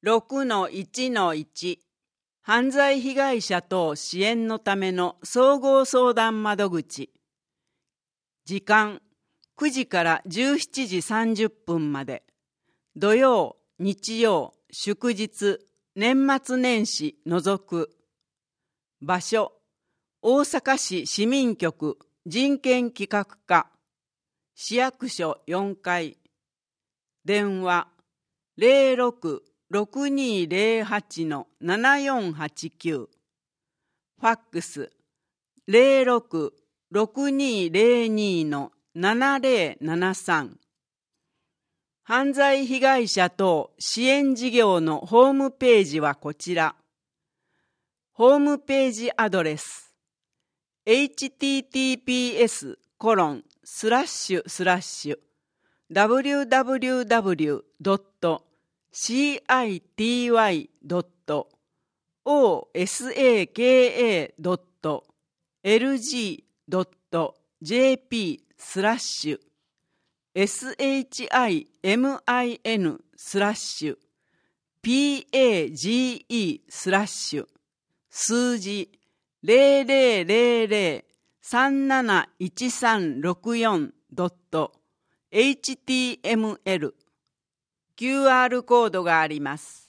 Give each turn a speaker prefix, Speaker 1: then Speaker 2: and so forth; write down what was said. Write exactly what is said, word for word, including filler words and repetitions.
Speaker 1: ろくのいちのいち 犯罪被害者等支援のための総合相談窓口。時間くじからじゅうしちじさんじゅっぷんまで。土曜、日曜、祝日、年末年始除く。場所大阪市市民局人権企画課市役所よんかい。電話ゼロろく ろくにゼロはち ななよんはちきゅう。ファックスゼロろく ろくにゼロに ななゼロななさん。犯罪被害者等支援事業のホームページはこちら。ホームページアドレス エイチティーティーピーエスコロンスラッシュスラッシュダブリューダブリューダブリュードットシーアイティーワイドットオーエスエーケーエードットエルジードットジェーピースラッシュエスエイチアイエムアイエヌスラッシュピーエージーイースラッシュ数字ゼロゼロゼロゼロ さんなないちさんろくよんドットエイチティーエムエル キューアール コードがあります。